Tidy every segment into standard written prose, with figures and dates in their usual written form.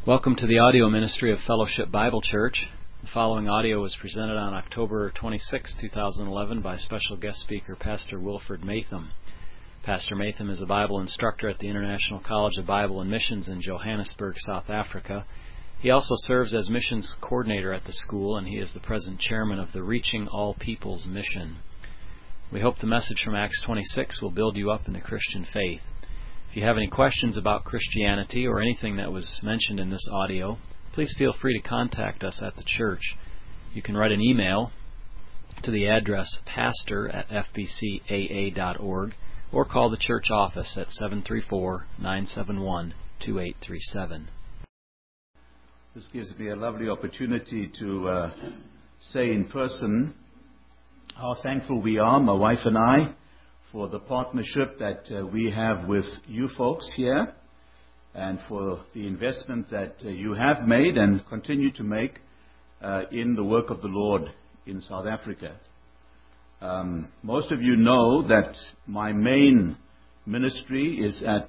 Welcome to the audio ministry of Fellowship Bible Church. The following audio was presented on October 26, 2011 by special guest speaker Pastor Wilfred Matham. Pastor Matham is a Bible instructor at the International College of Bible and Missions in Johannesburg, South Africa. He also serves as missions coordinator at the school, and he is the present chairman of the Reaching All Peoples mission. We hope the message from Acts 26 will build you up in the Christian faith. If you have any questions about Christianity or anything that was mentioned in this audio, please feel free to contact us at the church. You can write an email to the address pastor@fbcaa.org or call the church office at 734-971-2837. This gives me a lovely opportunity to say in person how thankful we are, my wife and I, for the partnership that we have with you folks here and for the investment that you have made and continue to make in the work of the Lord in South Africa. Most of you know that my main ministry is at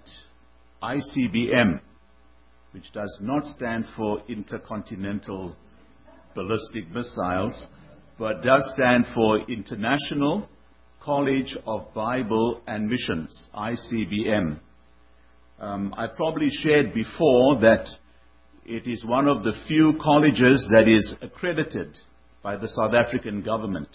ICBM, which does not stand for Intercontinental Ballistic Missiles, but does stand for International College of Bible and Missions, ICBM. I probably shared before that it is one of the few colleges that is accredited by the South African government.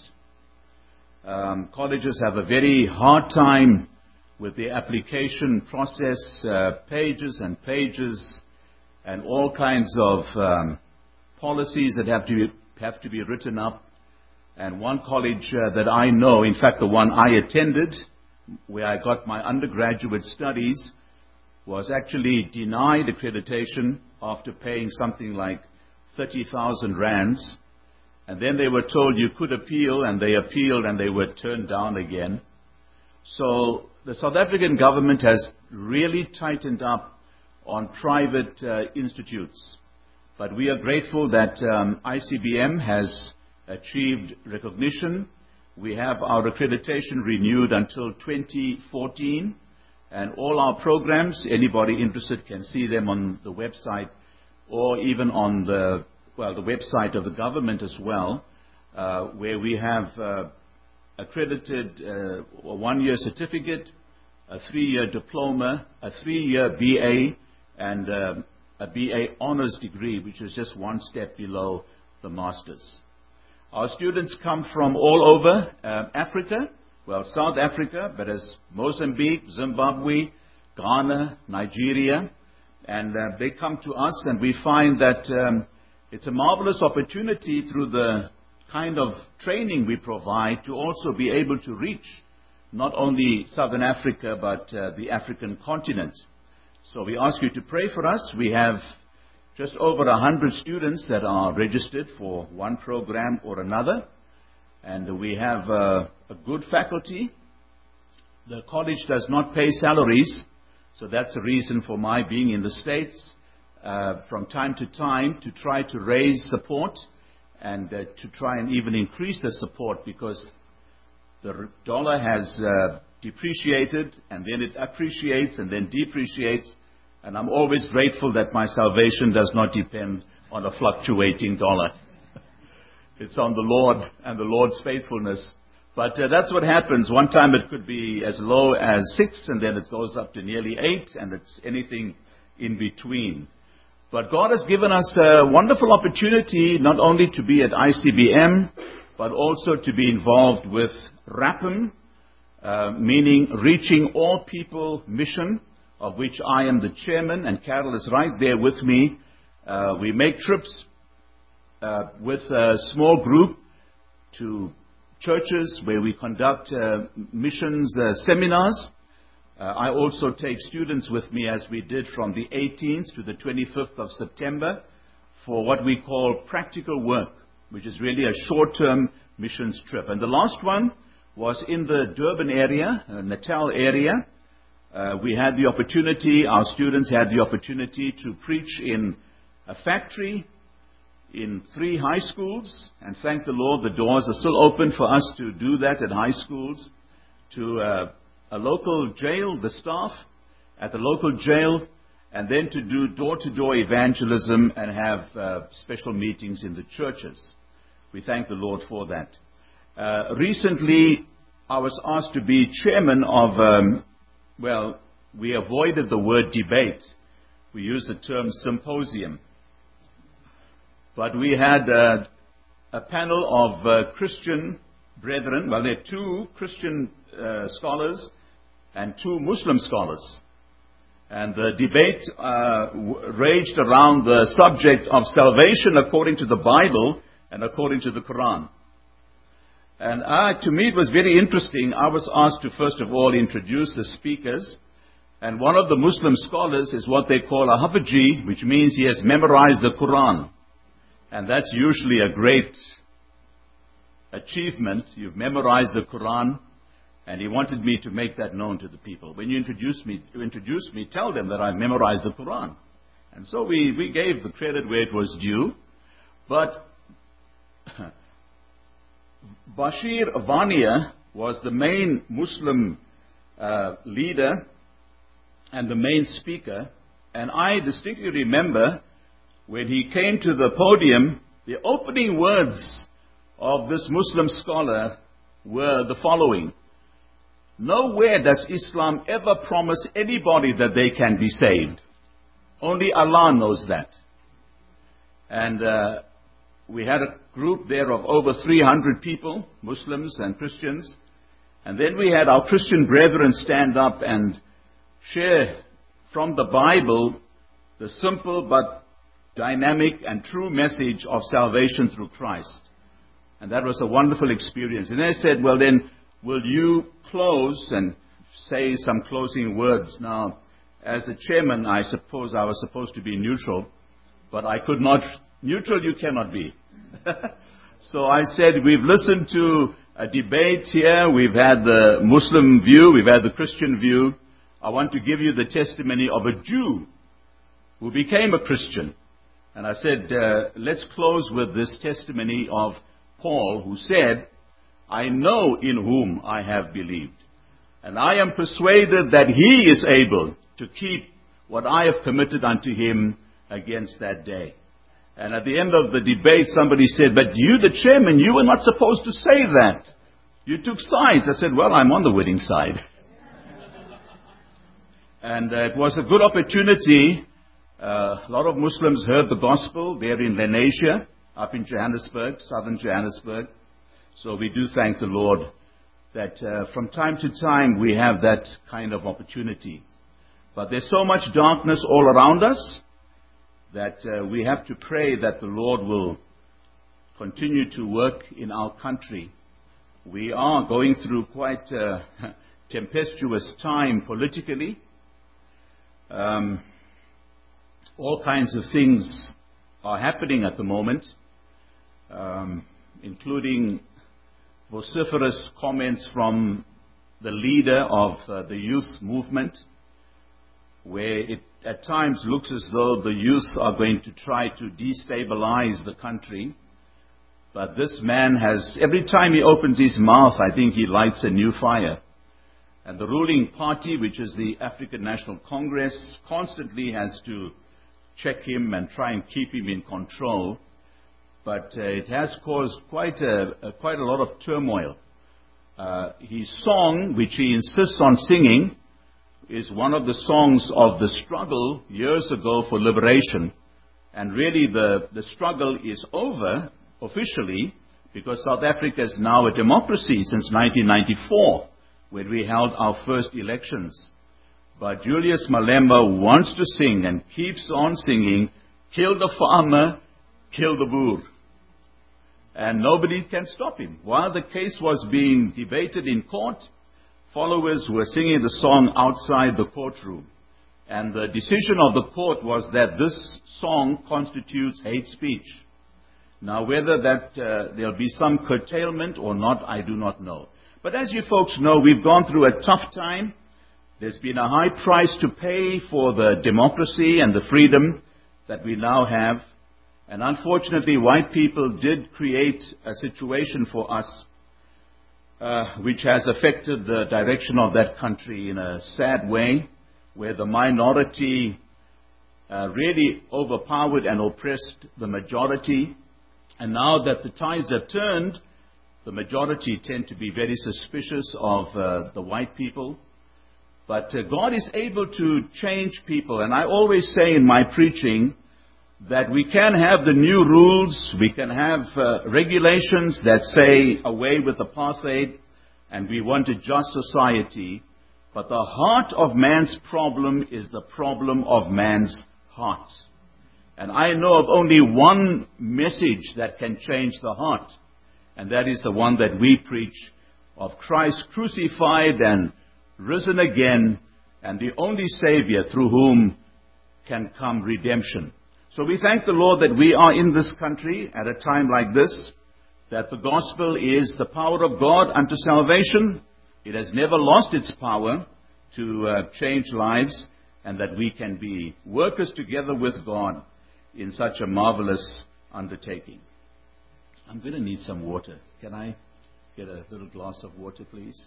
Colleges have a very hard time with the application process, pages and pages, and all kinds of policies that have to be written up. And one college that I know, in fact the one I attended, where I got my undergraduate studies, was actually denied accreditation after paying something like 30,000 rands. And then they were told you could appeal, and they appealed and they were turned down again. So the South African government has really tightened up on private institutes. But we are grateful that ICBM has achieved recognition. We have our accreditation renewed until 2014, and all our programs, anybody interested can see them on the website or even on the website of the government as well, where we have accredited a 1-year certificate, a 3-year diploma, a 3-year BA, and a BA honors degree, which is just one step below the master's. Our students come from all over Africa, South Africa, but as Mozambique, Zimbabwe, Ghana, Nigeria, and they come to us, and we find that it's a marvelous opportunity through the kind of training we provide to also be able to reach not only Southern Africa, but the African continent. So we ask you to pray for us. We have just over 100 students that are registered for one program or another. And we have a good faculty. The college does not pay salaries, so that's a reason for my being in the States from time to time to try to raise support and to try and even increase the support, because the dollar has depreciated, and then it appreciates and then depreciates. And I'm always grateful that my salvation does not depend on a fluctuating dollar. It's on the Lord and the Lord's faithfulness. But that's what happens. One time it could be as low as 6, and then it goes up to nearly 8, and it's anything in between. But God has given us a wonderful opportunity not only to be at ICBM, but also to be involved with RAPM, meaning Reaching All People mission, of which I am the chairman, and Carol is right there with me. We make trips with a small group to churches where we conduct missions seminars. I also take students with me, as we did from the 18th to the 25th of September, for what we call practical work, which is really a short-term missions trip. And the last one was in the Durban area, Natal area. We had the opportunity, our students had the opportunity to preach in a factory, in 3 high schools, and thank the Lord, the doors are still open for us to do that at high schools, to a local jail, the staff at the local jail, and then to do door-to-door evangelism and have special meetings in the churches. We thank the Lord for that. Recently, I was asked to be chairman of, we avoided the word debate. We used the term symposium. But we had a panel of Christian brethren. Well, there are 2 Christian scholars and 2 Muslim scholars. And the debate raged around the subject of salvation according to the Bible and according to the Quran. And to me it was very interesting. I was asked to first of all introduce the speakers. And one of the Muslim scholars is what they call a Hafizi, which means he has memorized the Quran. And that's usually a great achievement. You've memorized the Quran. And he wanted me to make that known to the people. When you introduce me, tell them that I've memorized the Quran. And so we gave the credit where it was due. But Bashir Vania was the main Muslim leader and the main speaker. And I distinctly remember when he came to the podium, the opening words of this Muslim scholar were the following. Nowhere does Islam ever promise anybody that they can be saved. Only Allah knows that. And we had a group there of over 300 people, Muslims and Christians. And then we had our Christian brethren stand up and share from the Bible the simple but dynamic and true message of salvation through Christ. And that was a wonderful experience. And I said, well then, will you close and say some closing words? Now, as the chairman, I suppose I was supposed to be neutral, but I could not. Neutral you cannot be. So I said, we've listened to a debate here. We've had the Muslim view. We've had the Christian view. I want to give you the testimony of a Jew who became a Christian. And I said, let's close with this testimony of Paul, who said, I know in whom I have believed, and I am persuaded that he is able to keep what I have committed unto him against that day. And at the end of the debate, somebody said, but you, the chairman, you were not supposed to say that. You took sides. I said, well, I'm on the winning side. And it was a good opportunity. A lot of Muslims heard the gospel there in Lenasia, up in Johannesburg, southern Johannesburg. So we do thank the Lord that from time to time we have that kind of opportunity. But there's so much darkness all around us that we have to pray that the Lord will continue to work in our country. We are going through quite a tempestuous time politically. All kinds of things are happening at the moment, including vociferous comments from the leader of the youth movement, where it at times looks as though the youth are going to try to destabilize the country. But this man has, every time he opens his mouth, I think he lights a new fire. And the ruling party, which is the African National Congress, constantly has to check him and try and keep him in control. But it has caused quite a lot of turmoil. His song, which he insists on singing, is one of the songs of the struggle years ago for liberation. And really the struggle is over officially because South Africa is now a democracy since 1994, when we held our first elections. But Julius Malema wants to sing and keeps on singing, kill the farmer, kill the boer. And nobody can stop him. While the case was being debated in court, followers were singing the song outside the courtroom. And the decision of the court was that this song constitutes hate speech. Now, whether that there'll be some curtailment or not, I do not know. But as you folks know, we've gone through a tough time. There's been a high price to pay for the democracy and the freedom that we now have. And unfortunately, white people did create a situation for us which has affected the direction of that country in a sad way, where the minority really overpowered and oppressed the majority. And now that the tides have turned, the majority tend to be very suspicious of the white people. But God is able to change people. And I always say in my preaching that we can have the new rules, we can have regulations that say away with apartheid, and we want a just society. But the heart of man's problem is the problem of man's heart. And I know of only one message that can change the heart, and that is the one that we preach, of Christ crucified and risen again, and the only Savior through whom can come redemption. So we thank the Lord that we are in this country at a time like this, that the gospel is the power of God unto salvation. It has never lost its power to change lives, and that we can be workers together with God in such a marvelous undertaking. I'm going to need some water. Can I get a little glass of water, please?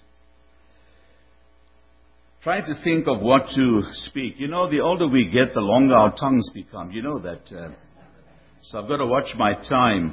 Trying to think of what to speak. You know, the older we get, the longer our tongues become. You know that. So I've got to watch my time.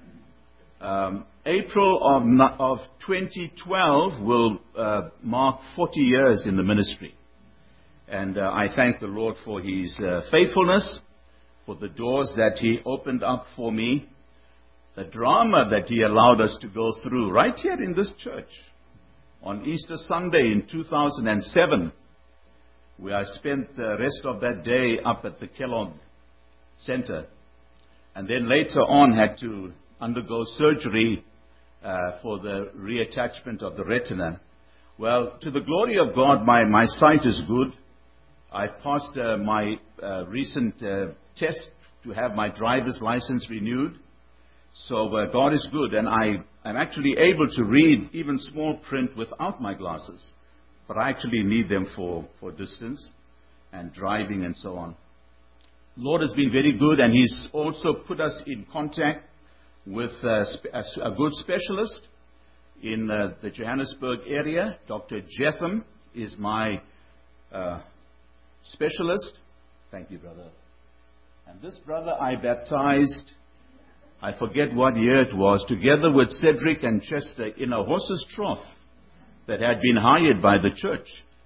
April of 2012 will mark 40 years in the ministry. And I thank the Lord for His faithfulness, for the doors that He opened up for me, the drama that He allowed us to go through right here in this church. On Easter Sunday in 2007, where I spent the rest of that day up at the Kellogg Center, and then later on had to undergo surgery for the reattachment of the retina. Well, to the glory of God, my sight is good. I've passed my recent test to have my driver's license renewed. So God is good, and I'm actually able to read even small print without my glasses. But I actually need them for distance and driving and so on. Lord has been very good, and He's also put us in contact with a good specialist in the Johannesburg area. Dr. Jetham is my specialist. Thank you, brother. And this brother I baptized, I forget what year it was, together with Cedric and Chester in a horse's trough that had been hired by the church.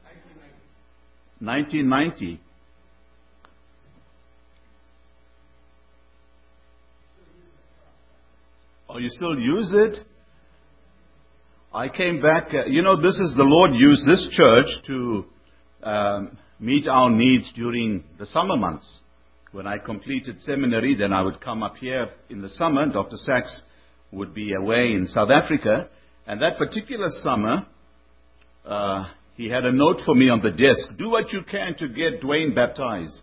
1990. Oh, you still use it? I came back, this is the Lord used this church to meet our needs during the summer months. When I completed seminary, then I would come up here in the summer. Dr. Sachs would be away in South Africa. And that particular summer, he had a note for me on the desk. Do what you can to get Dwayne baptized.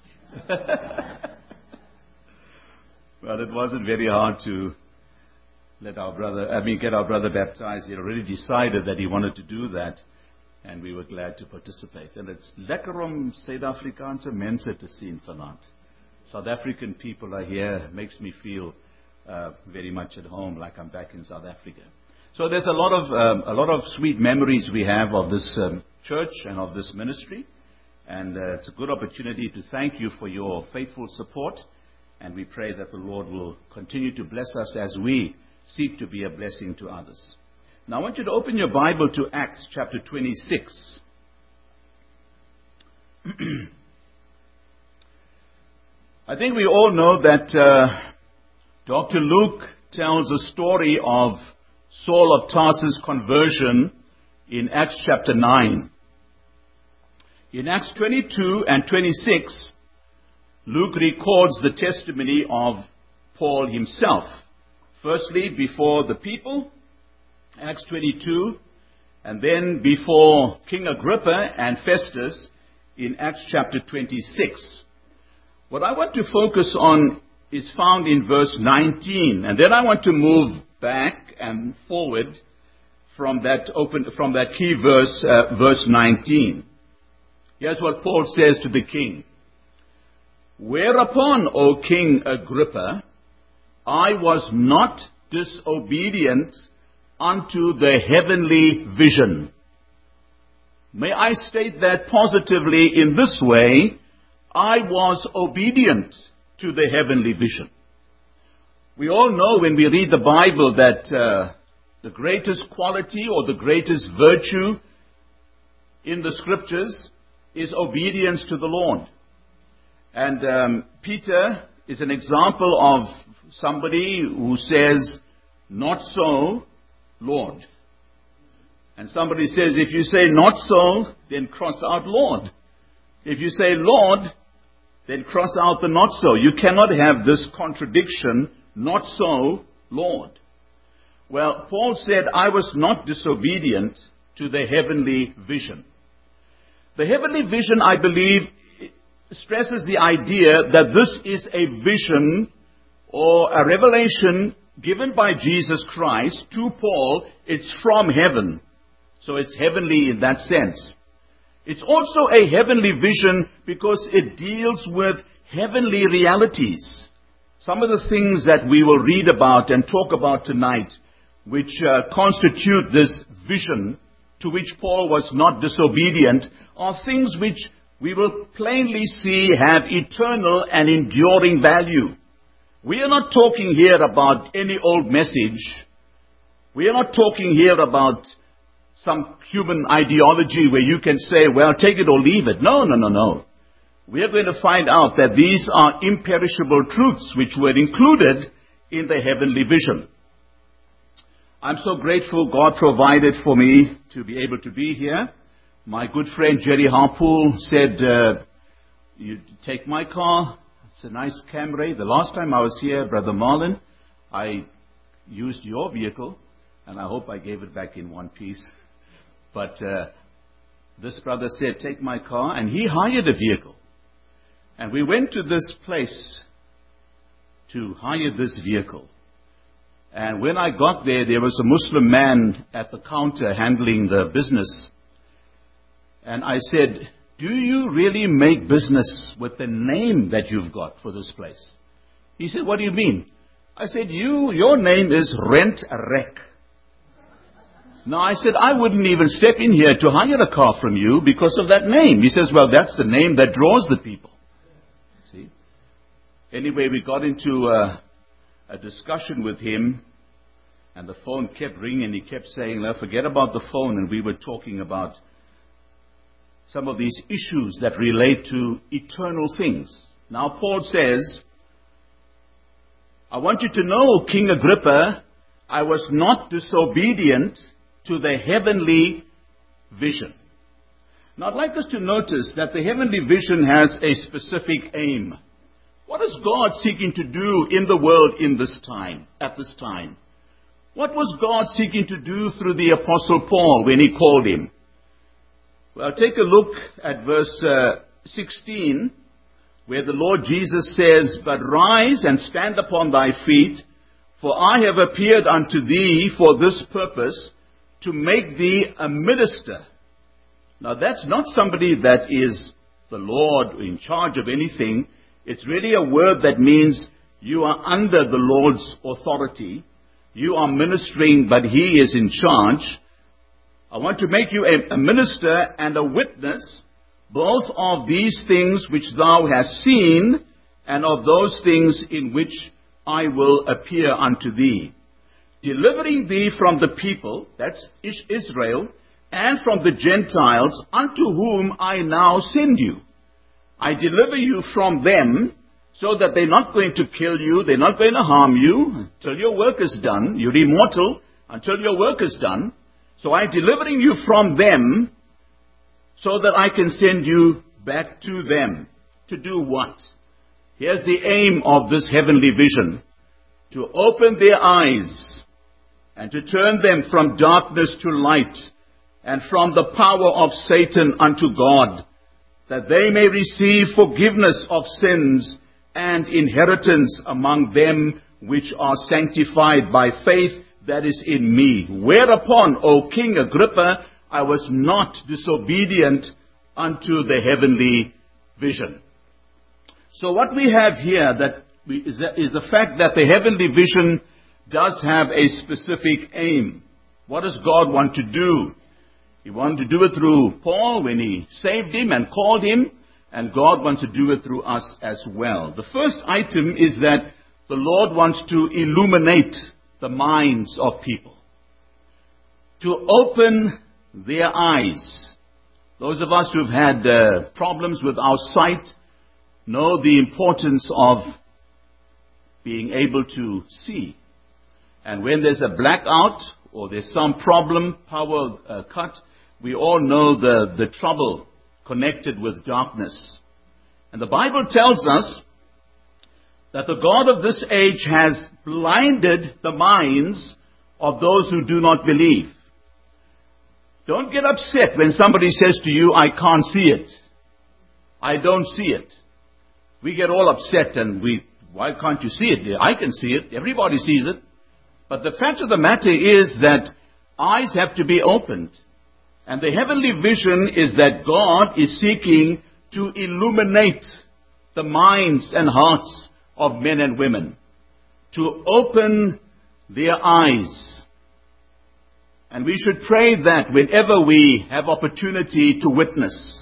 Well, it wasn't very hard to get our brother baptized. He had already decided that he wanted to do that. And we were glad to participate. And it's lekker om Suid-Afrikaanse mense te sien vanaand. South African people are here. It makes me feel very much at home, like I'm back in South Africa. So there's a lot of sweet memories we have of this church and of this ministry, and it's a good opportunity to thank you for your faithful support. And we pray that the Lord will continue to bless us as we seek to be a blessing to others. Now I want you to open your Bible to Acts chapter 26. I think we all know that Dr. Luke tells a story of Saul of Tarsus' conversion in Acts chapter 9. In Acts 22 and 26, Luke records the testimony of Paul himself. Firstly, before the people, Acts 22, and then before King Agrippa and Festus in Acts chapter 26. What I want to focus on is found in verse 19, and then I want to move back and forward from that key verse, verse 19. Here's what Paul says to the king. Whereupon, O King Agrippa, I was not disobedient unto the heavenly vision. May I state that positively in this way, I was obedient to the heavenly vision. We all know when we read the Bible that the greatest quality or the greatest virtue in the scriptures is obedience to the Lord. And Peter is an example of somebody who says, "Not so, Lord." And somebody says, if you say "not so," then cross out "Lord." If you say "Lord," then cross out the "not so." You cannot have this contradiction, "not so, Lord." Well, Paul said, I was not disobedient to the heavenly vision. The heavenly vision, I believe, stresses the idea that this is a vision or a revelation given by Jesus Christ to Paul. It's from heaven. So it's heavenly in that sense. It's also a heavenly vision because it deals with heavenly realities. Some of the things that we will read about and talk about tonight, which constitute this vision to which Paul was not disobedient, are things which we will plainly see have eternal and enduring value. We are not talking here about any old message. We are not talking here about some human ideology where you can say, well, take it or leave it. No. We are going to find out that these are imperishable truths which were included in the heavenly vision. I'm so grateful God provided for me to be able to be here. My good friend Jerry Harpool said, you take my car. It's a nice Camry. The last time I was here, Brother Marlon, I used your vehicle, and I hope I gave it back in one piece. But this brother said, take my car, and he hired a vehicle. And we went to this place to hire this vehicle. And when I got there, there was a Muslim man at the counter handling the business. And I said, do you really make business with the name that you've got for this place? He said, what do you mean? I said, your name is Rent a Wreck. Now, I said, I wouldn't even step in here to hire a car from you because of that name. He says, well, that's the name that draws the people. See? Anyway, we got into a discussion with him, and the phone kept ringing. He kept saying, no, forget about the phone. And we were talking about some of these issues that relate to eternal things. Now, Paul says, I want you to know, King Agrippa, I was not disobedient to the heavenly vision. Now, I'd like us to notice that the heavenly vision has a specific aim. What is God seeking to do in the world in this time, at this time? What was God seeking to do through the Apostle Paul when he called him? Well, take a look at verse 16, where the Lord Jesus says, but rise and stand upon thy feet, for I have appeared unto thee for this purpose, to make thee a minister. Now, that's not somebody that is the Lord in charge of anything. It's really a word that means you are under the Lord's authority. You are ministering, but He is in charge. I want to make you a minister and a witness, both of these things which thou hast seen, and of those things in which I will appear unto thee, delivering thee from the people, that's Israel, and from the Gentiles, unto whom I now send you. I deliver you from them, so that they're not going to kill you, they're not going to harm you, until your work is done. You're immortal until your work is done. So I'm delivering you from them, so that I can send you back to them. To do what? Here's the aim of this heavenly vision. To open their eyes, and to turn them from darkness to light, and from the power of Satan unto God, that they may receive forgiveness of sins and inheritance among them which are sanctified by faith that is in me. Whereupon, O King Agrippa, I was not disobedient unto the heavenly vision. So what we have here is the fact that the heavenly vision does have a specific aim. What does God want to do? He wanted to do it through Paul when he saved him and called him. And God wants to do it through us as well. The first item is that the Lord wants to illuminate the minds of people, to open their eyes. Those of us who've had problems with our sight know the importance of being able to see. And when there's a blackout or there's some problem, power cut, we all know the trouble connected with darkness. And the Bible tells us that the God of this age has blinded the minds of those who do not believe. Don't get upset when somebody says to you, I can't see it. I don't see it. We get all upset and why can't you see it? I can see it. Everybody sees it. But the fact of the matter is that eyes have to be opened. And the heavenly vision is that God is seeking to illuminate the minds and hearts of men and women, to open their eyes. And we should pray that whenever we have opportunity to witness.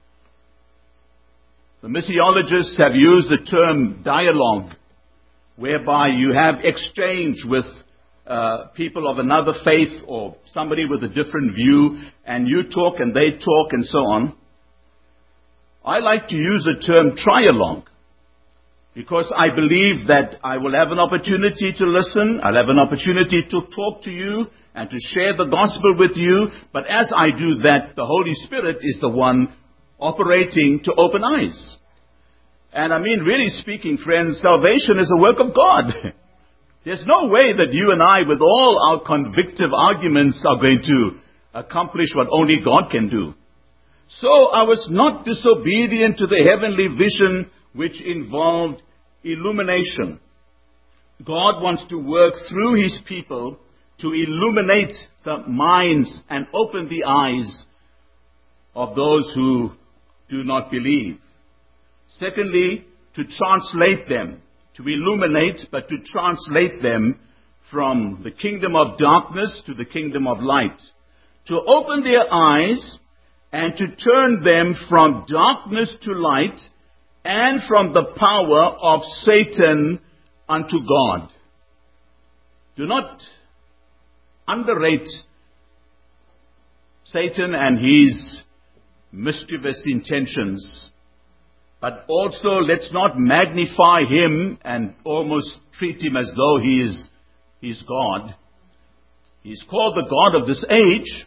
The missiologists have used the term dialogue, whereby you have exchange with people of another faith or somebody with a different view, and you talk and they talk and so on. I like to use the term trialogue, because I believe that I will have an opportunity to listen, I'll have an opportunity to talk to you and to share the gospel with you, but as I do that, the Holy Spirit is the one operating to open eyes. And I mean, really speaking, friends, salvation is a work of God. There's no way that you and I, with all our convictive arguments, are going to accomplish what only God can do. So I was not disobedient to the heavenly vision which involved illumination. God wants to work through His people to illuminate the minds and open the eyes of those who do not believe. Secondly, to translate them, to illuminate, but to translate them from the kingdom of darkness to the kingdom of light. To open their eyes and to turn them from darkness to light and from the power of Satan unto God. Do not underrate Satan and his mischievous intentions. But also, let's not magnify him and almost treat him as though he's God. He's called the God of this age.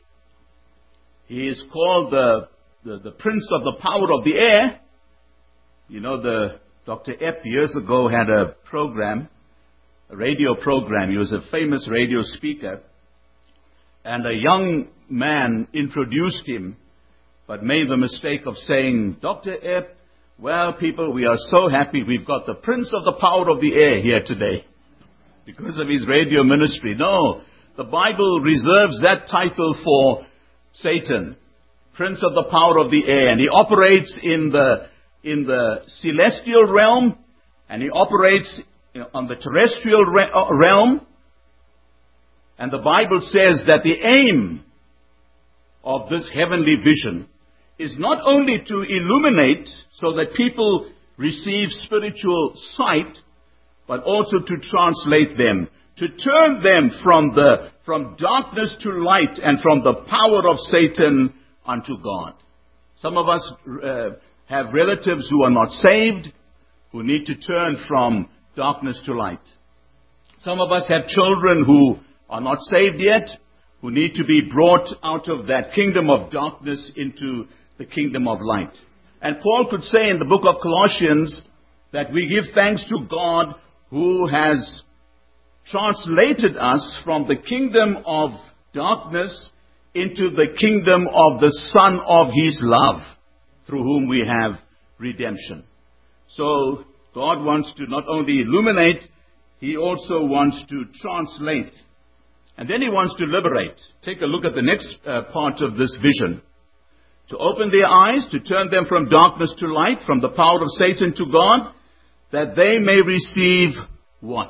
He is called the prince of the power of the air. You know, Dr. Epp years ago had a program, a radio program. He was a famous radio speaker. And a young man introduced him, but made the mistake of saying, Dr. Epp, well, people, we are so happy we've got the prince of the power of the air here today because of his radio ministry. No, the Bible reserves that title for Satan, prince of the power of the air. And he operates in the celestial realm, and he operates on the terrestrial realm. And the Bible says that the aim of this heavenly vision is not only to illuminate so that people receive spiritual sight, but also to translate them, to turn them from darkness to light and from the power of Satan unto God. Some of us have relatives who are not saved, who need to turn from darkness to light. Some of us have children who are not saved yet, who need to be brought out of that kingdom of darkness into the kingdom of light. And Paul could say in the book of Colossians that we give thanks to God who has translated us from the kingdom of darkness into the kingdom of the Son of His love, through whom we have redemption. So God wants to not only illuminate, He also wants to translate. And then He wants to liberate. Take a look at the next part of this vision. To open their eyes, to turn them from darkness to light, from the power of Satan to God, that they may receive what?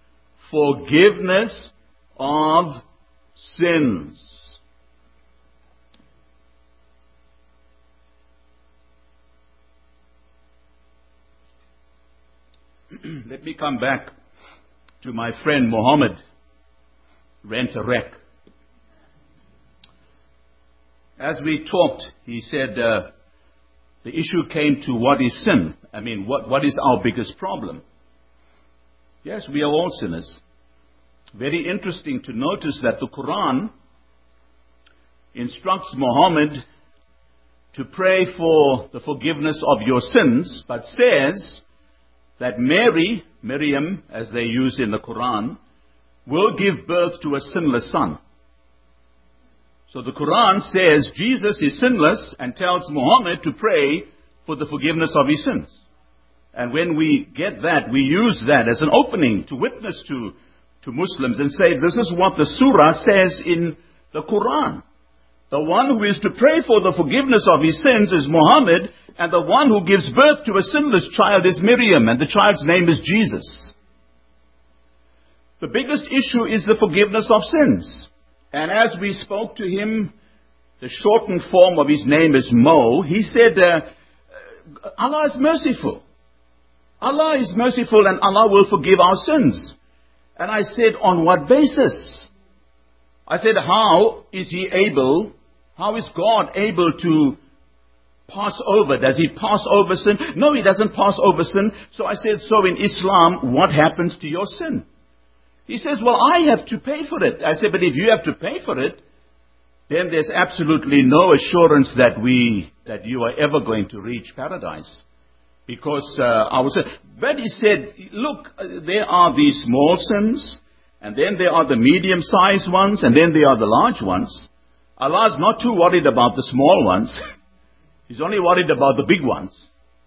Forgiveness of sins. let me come back to my friend Muhammad Rent-A-Wreck. As we talked, he said the issue came to what is sin. I mean, what is our biggest problem? Yes, we are all sinners. Very interesting to notice that the Quran instructs Muhammad to pray for the forgiveness of your sins, but says that Mary, Maryam, as they use in the Quran, will give birth to a sinless son. So the Quran says Jesus is sinless and tells Muhammad to pray for the forgiveness of his sins. And when we get that, we use that as an opening to witness to Muslims and say, this is what the surah says in the Quran. The one who is to pray for the forgiveness of his sins is Muhammad, and the one who gives birth to a sinless child is Miriam, and the child's name is Jesus. The biggest issue is the forgiveness of sins. And as we spoke to him, the shortened form of his name is Mo, he said, Allah is merciful. Allah is merciful and Allah will forgive our sins. And I said, on what basis? I said, how is God able to pass over? Does he pass over sin? No, he doesn't pass over sin. So I said, so in Islam, what happens to your sin? He says, well, I have to pay for it. I said, but if you have to pay for it, then there's absolutely no assurance that you are ever going to reach paradise. Because but he said, look, there are these small sins, and then there are the medium-sized ones, and then there are the large ones. Allah is not too worried about the small ones. He's only worried about the big ones.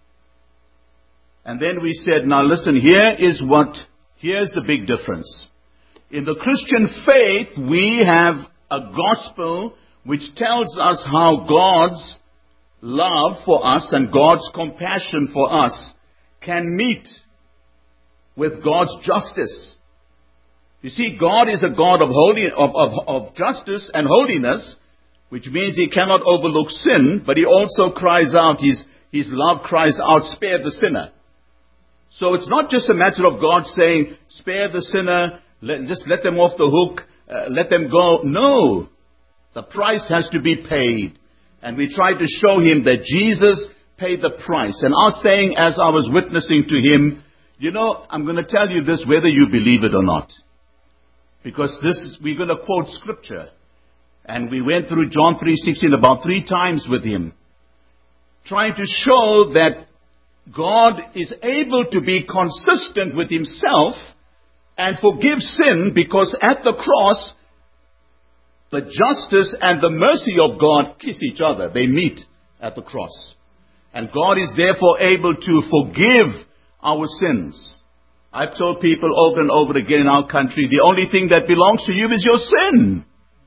And then we said, now listen, here's the big difference. In the Christian faith, we have a gospel which tells us how God's love for us and God's compassion for us can meet with God's justice. You see, God is a God of justice and holiness, which means he cannot overlook sin, but he also cries out, his love cries out, spare the sinner. So it's not just a matter of God saying, spare the sinner, just let them off the hook, let them go. No, the price has to be paid. And we tried to show him that Jesus paid the price. And I was saying, as I was witnessing to him, I'm going to tell you this whether you believe it or not. Because we're going to quote scripture. And we went through John 3:16 about 3 times with him, trying to show that God is able to be consistent with himself and forgive sin, because at the cross, the justice and the mercy of God kiss each other. They meet at the cross. And God is therefore able to forgive our sins. I've told people over and over again in our country, the only thing that belongs to you is your sin.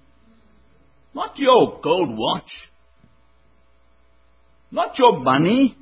Not your gold watch. Not your money.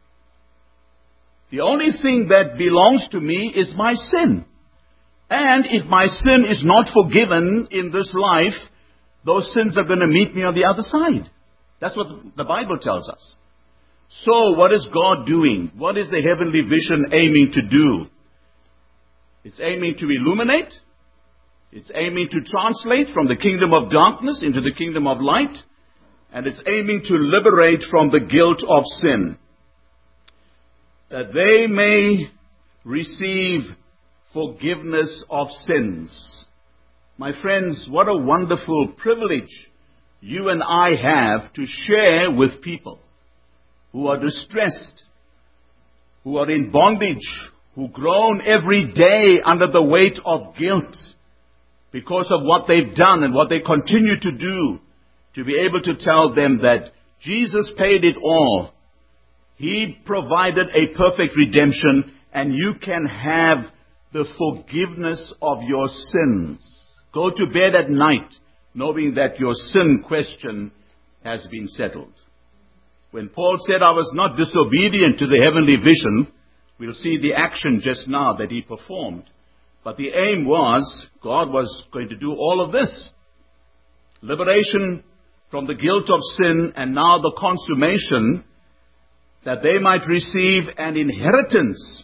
The only thing that belongs to me is my sin. And if my sin is not forgiven in this life, those sins are going to meet me on the other side. That's what the Bible tells us. So what is God doing? What is the heavenly vision aiming to do? It's aiming to illuminate. It's aiming to translate from the kingdom of darkness into the kingdom of light. And it's aiming to liberate from the guilt of sin, that they may receive forgiveness of sins. My friends, what a wonderful privilege you and I have to share with people who are distressed, who are in bondage, who groan every day under the weight of guilt because of what they've done and what they continue to do, to be able to tell them that Jesus paid it all. He provided a perfect redemption, and you can have the forgiveness of your sins. Go to bed at night knowing that your sin question has been settled. When Paul said, I was not disobedient to the heavenly vision, we'll see the action just now that he performed. But the aim was, God was going to do all of this. Liberation from the guilt of sin, and now the consummation, that they might receive an inheritance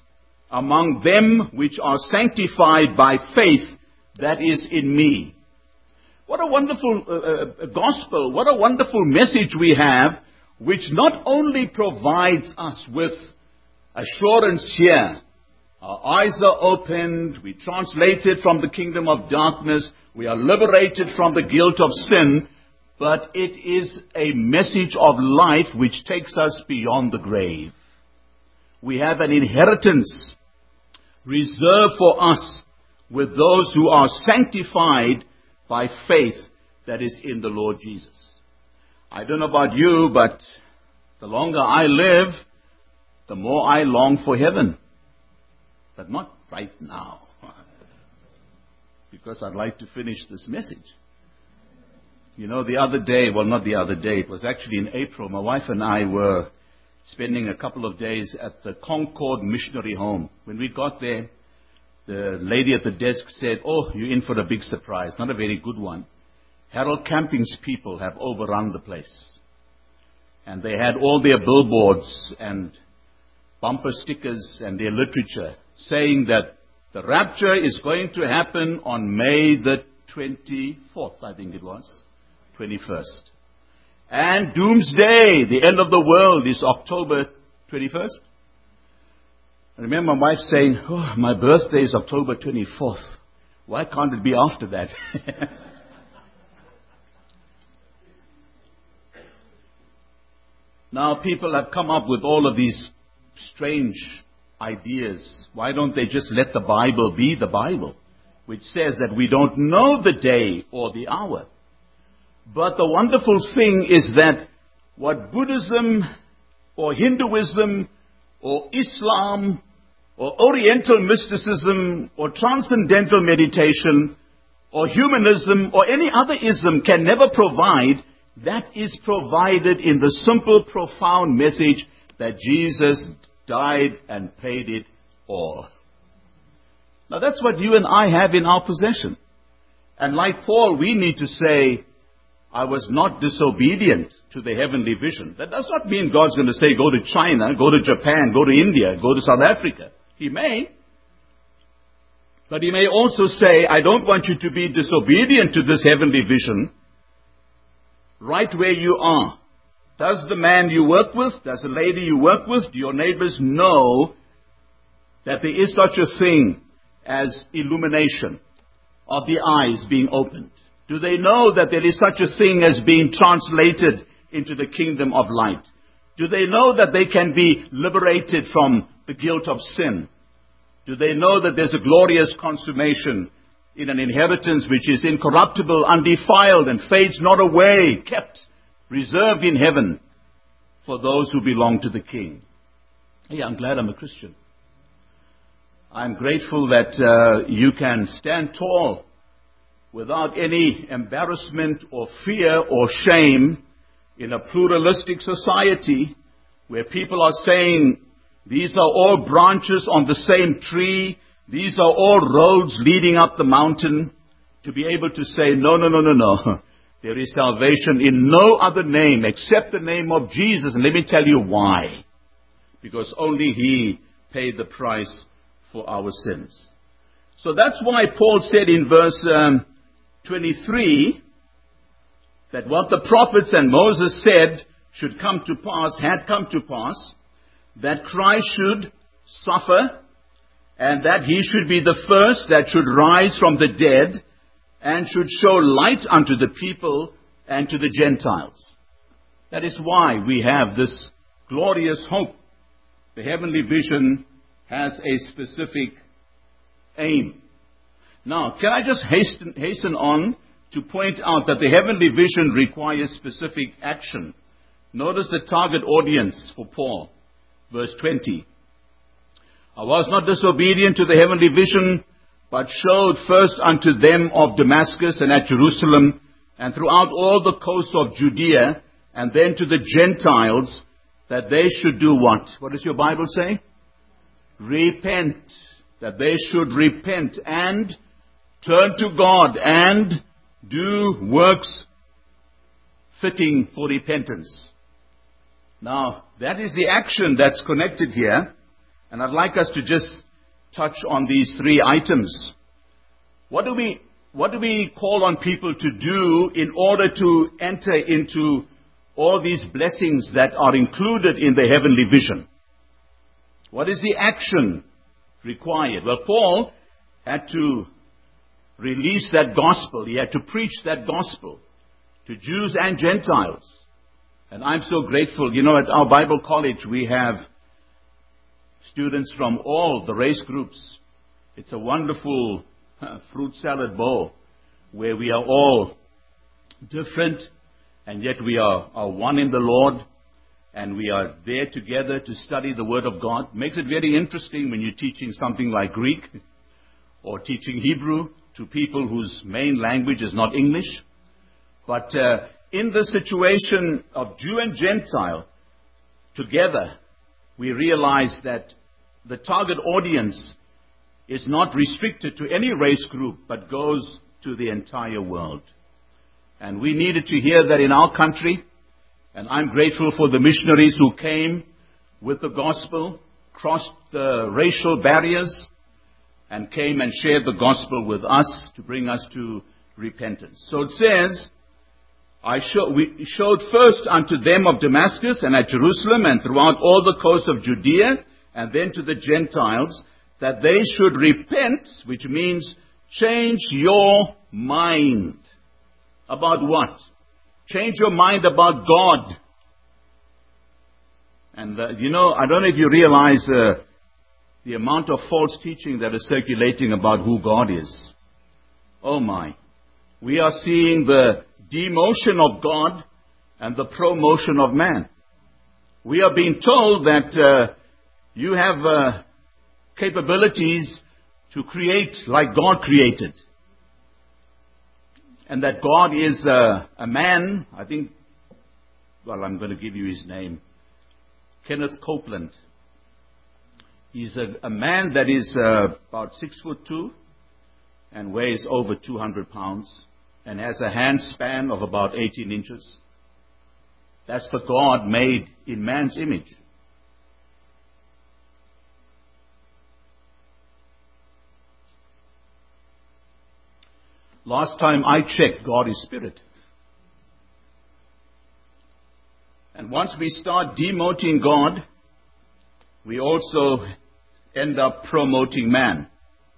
among them which are sanctified by faith that is in me. What a wonderful gospel, what a wonderful message we have, which not only provides us with assurance here. Our eyes are opened, we translated from the kingdom of darkness, we are liberated from the guilt of sin, but it is a message of life which takes us beyond the grave. We have an inheritance reserved for us with those who are sanctified by faith that is in the Lord Jesus. I don't know about you, but the longer I live, the more I long for heaven. But not right now. Because I'd like to finish this message. You know, the other day, well, not the other day, it was actually in April, my wife and I were spending a couple of days at the Concord Missionary Home. When we got there, the lady at the desk said, "Oh, you're in for a big surprise." Not a very good one. Harold Camping's people have overrun the place. And they had all their billboards and bumper stickers and their literature saying that the rapture is going to happen on May the 24th, I think it was, 21st. And Doomsday, the end of the world, is October 21st. I remember my wife saying, "Oh, my birthday is October 24th. Why can't it be after that?" Now people have come up with all of these strange ideas. Why don't they just let the Bible be the Bible, which says that we don't know the day or the hour? But the wonderful thing is that what Buddhism or Hinduism or Islam or Oriental mysticism or transcendental meditation or humanism or any other ism can never provide, that is provided in the simple, profound message that Jesus died and paid it all. Now that's what you and I have in our possession. And like Paul, we need to say, I was not disobedient to the heavenly vision. That does not mean God's going to say, go to China, go to Japan, go to India, go to South Africa. He may. But he may also say, I don't want you to be disobedient to this heavenly vision right where you are. Does the man you work with, does the lady you work with, do your neighbors know that there is such a thing as illumination of the eyes being opened? Do they know that there is such a thing as being translated into the kingdom of light? Do they know that they can be liberated from the guilt of sin? Do they know that there's a glorious consummation in an inheritance which is incorruptible, undefiled, and fades not away, kept, reserved in heaven for those who belong to the King? Yeah, I'm glad I'm a Christian. I'm grateful that you can stand tall without any embarrassment or fear or shame in a pluralistic society where people are saying, these are all branches on the same tree, these are all roads leading up the mountain, to be able to say, no. There is salvation in no other name except the name of Jesus. And let me tell you why. Because only He paid the price for our sins. So that's why Paul said in verse 23 that what the prophets and Moses said should come to pass, had come to pass, that Christ should suffer, and that He should be the first that should rise from the dead, and should show light unto the people and to the Gentiles. That is why we have this glorious hope. The heavenly vision has a specific aim. Now, can I just hasten on to point out that the heavenly vision requires specific action. Notice the target audience for Paul, verse 20. I was not disobedient to the heavenly vision, but showed first unto them of Damascus and at Jerusalem, and throughout all the coast of Judea, and then to the Gentiles, that they should do what? What does your Bible say? Repent. That they should repent and turn to God and do works fitting for repentance. Now, that is the action that's connected here. And I'd like us to just touch on these three items. What do we call on people to do in order to enter into all these blessings that are included in the heavenly vision? What is the action required? Well, Paul had to release that gospel. He had to preach that gospel to Jews and Gentiles. And I'm so grateful. You know, at our Bible college, we have students from all the race groups. It's a wonderful fruit salad bowl where we are all different, and yet we are one in the Lord, and we are there together to study the Word of God. Makes it very interesting when you're teaching something like Greek or teaching Hebrew to people whose main language is not English. But in the situation of Jew and Gentile together, we realize that the target audience is not restricted to any race group, but goes to the entire world. And we needed to hear that in our country. And I'm grateful for the missionaries who came with the gospel, crossed the racial barriers, and came and shared the gospel with us to bring us to repentance. So it says, we showed first unto them of Damascus and at Jerusalem and throughout all the coast of Judea, and then to the Gentiles, that they should repent, which means change your mind. About what? Change your mind about God. And I don't know if you realize the amount of false teaching that is circulating about who God is. Oh my. We are seeing the demotion of God and the promotion of man. We are being told that you have capabilities to create like God created. And that God is a man, I'm going to give you his name, Kenneth Copeland. He's a man that is about 6'2" and weighs over 200 pounds and has a hand span of about 18 inches. That's the God made in man's image. Last time I checked, God is spirit. And once we start demoting God, we also end up promoting man.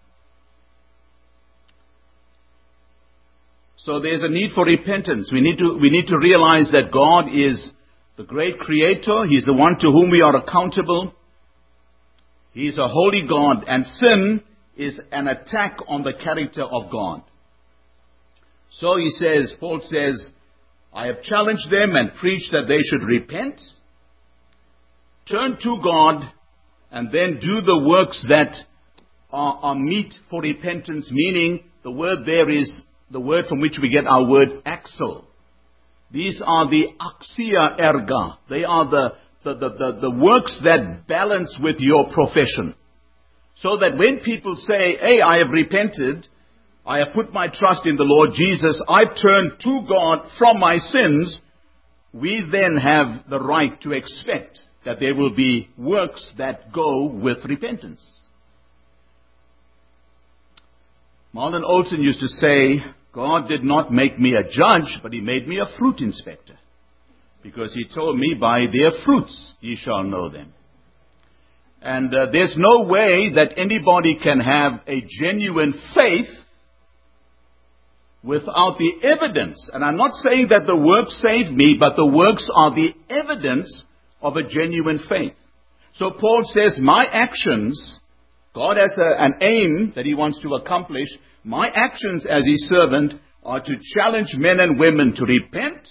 So there's a need for repentance. We need to realize that God is the great creator. He's the one to whom we are accountable. He's a holy God, and sin is an attack on the character of God. So Paul says, I have challenged them and preached that they should repent, turn to God, and then do the works that are meet for repentance, meaning the word there is the word from which we get our word axle. These are the axia erga. They are the works that balance with your profession. So that when people say, hey, I have repented, I have put my trust in the Lord Jesus, I've turned to God from my sins, we then have the right to expect that there will be works that go with repentance. Marlon Olson used to say, God did not make me a judge, but he made me a fruit inspector. Because he told me, by their fruits ye shall know them. And there's no way that anybody can have a genuine faith without the evidence. And I'm not saying that the works save me, but the works are the evidence of a genuine faith. So Paul says, my actions, God has an aim that he wants to accomplish. My actions as his servant are to challenge men and women to repent,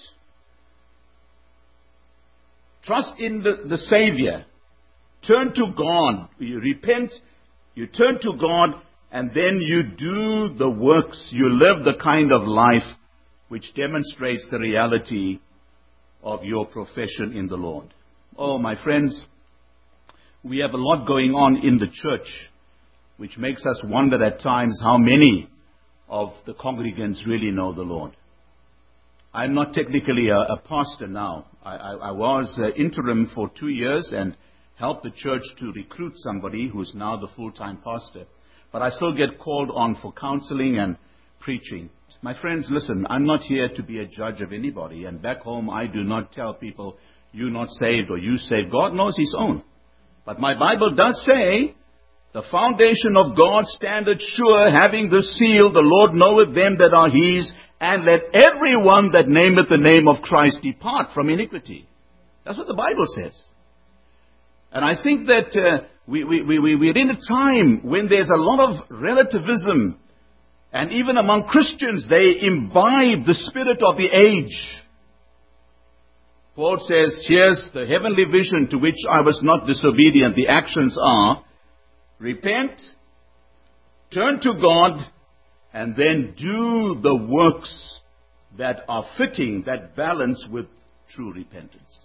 trust in the Savior, turn to God. You repent, you turn to God, and then you do the works. You live the kind of life which demonstrates the reality of your profession in the Lord. Oh, my friends, we have a lot going on in the church, which makes us wonder at times how many of the congregants really know the Lord. I'm not technically a pastor now. I was interim for 2 years and helped the church to recruit somebody who's now the full-time pastor. But I still get called on for counseling and preaching. My friends, listen, I'm not here to be a judge of anybody. And back home, I do not tell people, you're not saved or you saved. God knows His own. But my Bible does say, the foundation of God standeth sure, having the seal, the Lord knoweth them that are His, and let everyone that nameth the name of Christ depart from iniquity. That's what the Bible says. And I think that we're in a time when there's a lot of relativism. And even among Christians, they imbibe the spirit of the age. Paul says, here's the heavenly vision to which I was not disobedient. The actions are, repent, turn to God, and then do the works that are fitting, that balance with true repentance.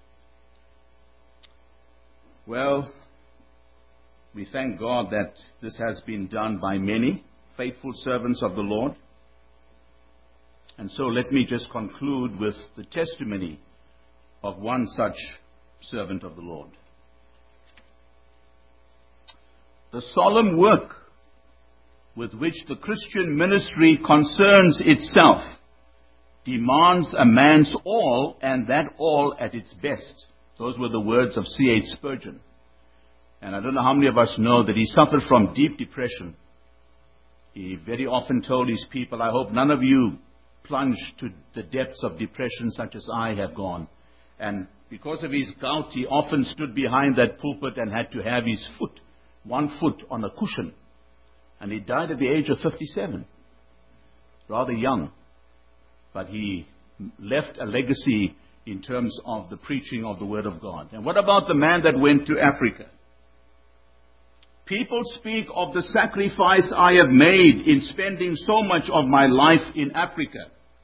Well, we thank God that this has been done by many faithful servants of the Lord. And so let me just conclude with the testimony of one such servant of the Lord. The solemn work with which the Christian ministry concerns itself demands a man's all, and that all at its best. Those were the words of C.H. Spurgeon. And I don't know how many of us know that he suffered from deep depression. He very often told his people, I hope none of you plunge to the depths of depression such as I have gone. And because of his gout, he often stood behind that pulpit and had to have his foot, one foot on a cushion. And he died at the age of 57. Rather young. But he left a legacy in terms of the preaching of the Word of God. And what about the man that went to Africa? People speak of the sacrifice I have made in spending so much of my life in Africa.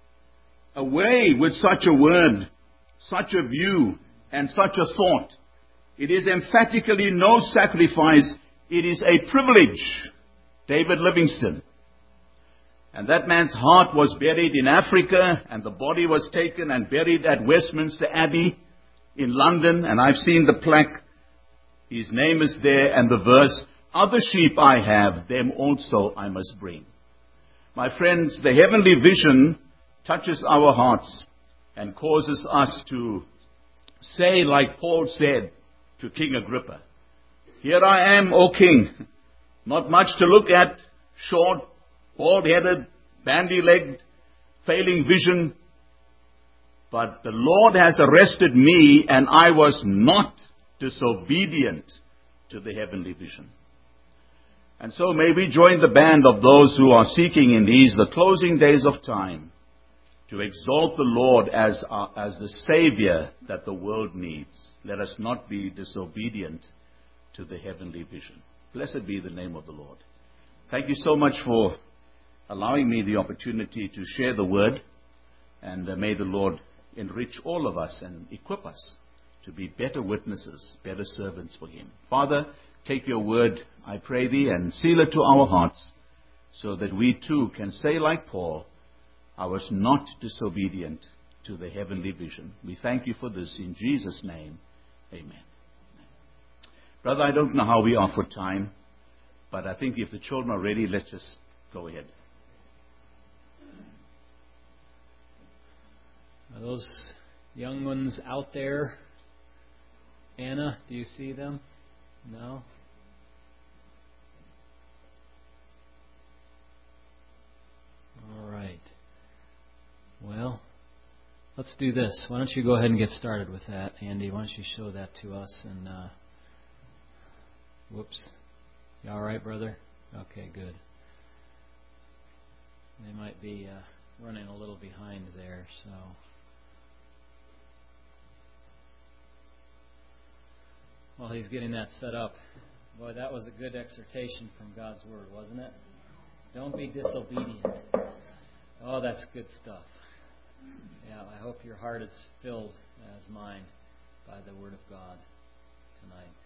Away with such a word, such a view, and such a thought. It is emphatically no sacrifice. It is a privilege. David Livingstone. And that man's heart was buried in Africa, and the body was taken and buried at Westminster Abbey in London. And I've seen the plaque. His name is there, and the verse, other sheep I have, them also I must bring. My friends, the heavenly vision touches our hearts and causes us to say, like Paul said to King Agrippa, here I am, O king, not much to look at, short, bald-headed, bandy-legged, failing vision, but the Lord has arrested me, and I was not disobedient to the heavenly vision. And so may we join the band of those who are seeking in these, the closing days of time, to exalt the Lord as the Savior that the world needs. Let us not be disobedient to the heavenly vision. Blessed be the name of the Lord. Thank you so much for allowing me the opportunity to share the word. And may the Lord enrich all of us and equip us to be better witnesses, better servants for Him. Father, take your word, I pray Thee, and seal it to our hearts, so that we too can say like Paul, I was not disobedient to the heavenly vision. We thank you for this in Jesus' name. Amen. Brother, I don't know how we are for time, but I think if the children are ready, let's just go ahead. Are those young ones out there? Anna, do you see them? No? All right. Well, let's do this. Why don't you go ahead and get started with that, Andy? Why don't you show that to us? And whoops. You all right, brother? Okay, good. They might be running a little behind there, so... While he's getting that set up, boy, that was a good exhortation from God's Word, wasn't it? Don't be disobedient. Oh, that's good stuff. Yeah, I hope your heart is filled, as mine, by the Word of God tonight.